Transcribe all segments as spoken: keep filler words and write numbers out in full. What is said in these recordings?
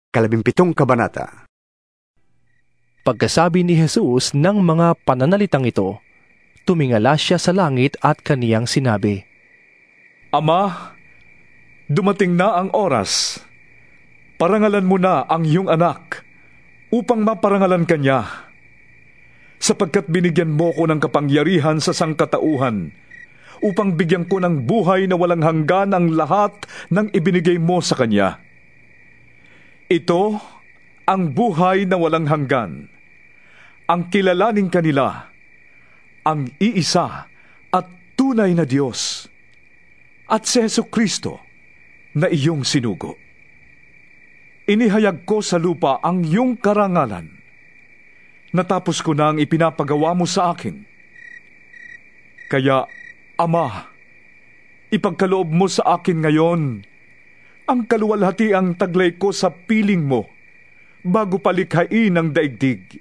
Kalabimpitong kabanata. Pagkasabi ni Jesus ng mga pananalitang ito, tumingala siya sa langit at kaniyang sinabi, Ama, dumating na ang oras. Parangalan mo na ang iyong anak upang maparangalan kanya. Sapagkat binigyan mo ko ng kapangyarihan sa sangkatauhan upang bigyan ko ng buhay na walang hanggan ang lahat ng ibinigay mo sa kanya. Ito ang buhay na walang hanggan, ang kilalaning kanila, ang iisa at tunay na Diyos, at si Jesucristo na iyong sinugo. Inihayag ko sa lupa ang iyong karangalan. Natapos ko na ang ipinapagawa mo sa akin. Kaya, Ama, ipagkaloob mo sa akin ngayon ang kaluwalhatiang taglay ko sa piling mo bago palikhain ang daigdig.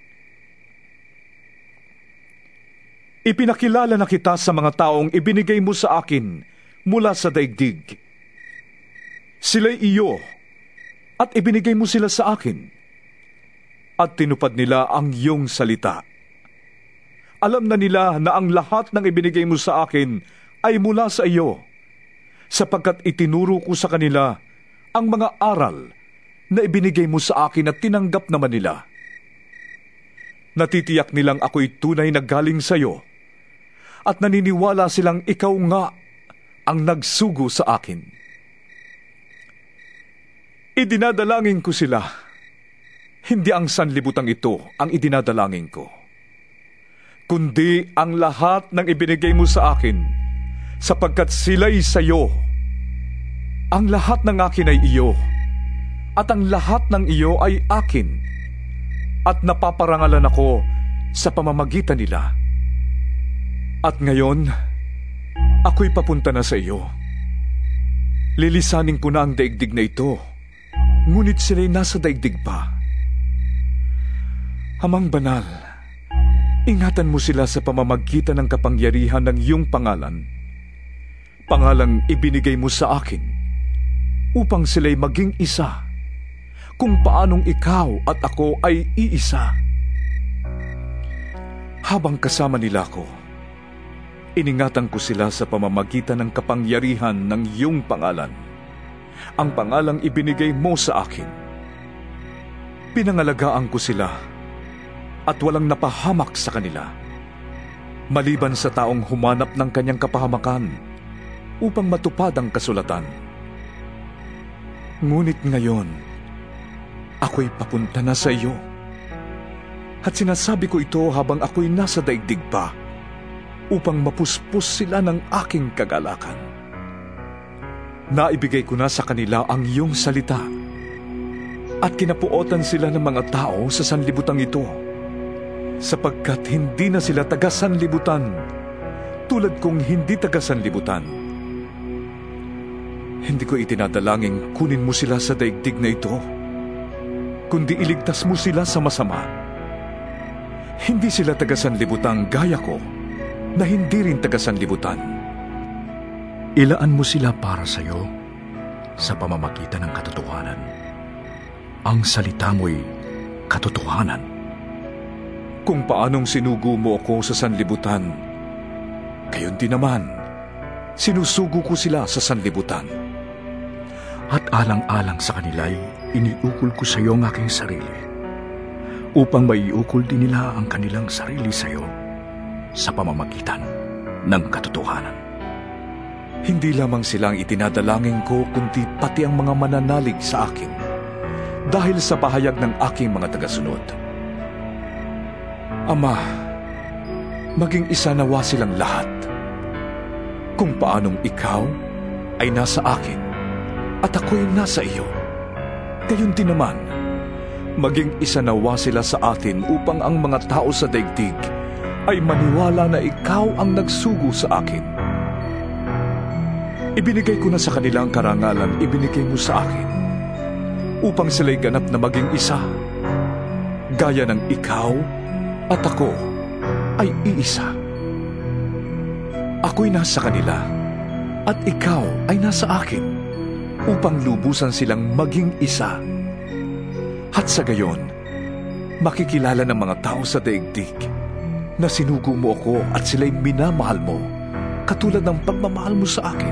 Ipinakilala na kita sa mga taong ibinigay mo sa akin mula sa daigdig. Sila'y iyo at ibinigay mo sila sa akin at tinupad nila ang iyong salita. Alam na nila na ang lahat ng ibinigay mo sa akin ay mula sa iyo, sapagkat itinuro ko sa kanila ang mga aral na ibinigay mo sa akin at tinanggap naman nila. Natitiyak nilang ako'y tunay na galing sa iyo at naniniwala silang ikaw nga ang nagsugo sa akin. Idinadalangin ko sila. Hindi ang sanlibutang ito ang idinadalangin ko, kundi ang lahat ng ibinigay mo sa akin, sapagkat sila'y sa iyo. Ang lahat ng akin ay iyo, at ang lahat ng iyo ay akin, at napaparangalan ako sa pamamagitan nila. At ngayon, ako'y papunta na sa iyo. Lilisanin ko na ang daigdig na ito, ngunit sila'y nasa daigdig pa. Amang banal, ingatan mo sila sa pamamagitan ng kapangyarihan ng iyong pangalan, pangalang ibinigay mo sa akin, upang sila'y maging isa, kung paanong ikaw at ako ay iisa. Habang kasama nila ko, iningatan ko sila sa pamamagitan ng kapangyarihan ng iyong pangalan, ang pangalang ibinigay mo sa akin. Pinangalagaan ko sila at walang napahamak sa kanila, maliban sa taong humanap ng kanyang kapahamakan upang matupad ang kasulatan. Ngunit ngayon, ako'y papunta na sa iyo, at sinasabi ko ito habang ako'y nasa daigdig pa, upang mapuspos sila ng aking kagalakan. Naibigay ko na sa kanila ang iyong salita, at kinapuotan sila ng mga tao sa sanlibutan ito, sapagkat hindi na sila taga-sanlibutan, tulad kong hindi taga-sanlibutan. Hindi ko itinadalangin kunin mo sila sa daigdig na ito, kundi iligtas mo sila sa masama. Hindi sila taga-sanlibutan gaya ko, na hindi rin taga-sanlibutan. Ilaan mo sila para sa iyo sa pamamagitan ng katotohanan. Ang salita mo'y katotohanan. Kung paanong sinugo mo ako sa sanlibutan, gayon din naman, sinusugo ko sila sa sanlibutan. At alang-alang sa kanila'y iniukol ko sa iyo ang aking sarili, upang maiukol din nila ang kanilang sarili sa iyo sa pamamagitan ng katotohanan. Hindi lamang silang itinadalangin ko, kundi pati ang mga mananalig sa akin, dahil sa pahayag ng aking mga tagasunod. Ama, maging isa nawa silang lahat, kung paanong ikaw ay nasa akin at ako'y nasa iyo. Gayon din naman, maging isa nawa sila sa atin upang ang mga tao sa daigdig ay maniwala na ikaw ang nagsugo sa akin. Ibinigay ko na sa kanila ang karangalan ibinigay mo sa akin, upang sila'y ganap na maging isa, gaya ng ikaw at ako ay iisa. Ako'y nasa kanila at ikaw ay nasa akin, upang lubusan silang maging isa, At sa gayon, makikilala ng mga tao sa daigdig na sinugo mo ako at sila'y minamahal mo, katulad ng pagmamahal mo sa akin.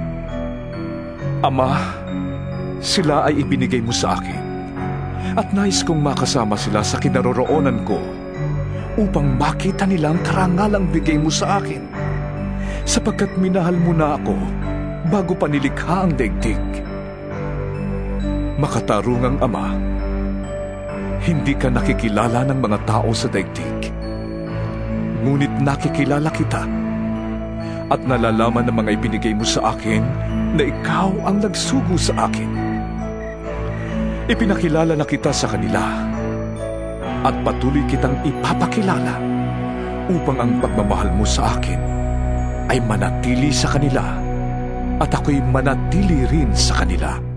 Ama, sila ay ibinigay mo sa akin, at nais kong makasama sila sa kinaroroonan ko upang makita nila ang karangalang bigay mo sa akin, sapagkat minahal mo na ako bago pa nilikha ang daigdig. Makatarungang Ama, hindi ka nakikilala ng mga tao sa daigdig, ngunit nakikilala kita at nalalaman ng mga ibinigay mo sa akin na ikaw ang nagsugo sa akin. Ipinakilala na kita sa kanila at patuloy kitang ipapakilala upang ang pagmamahal mo sa akin ay manatili sa kanila at ako'y manatili rin sa kanila.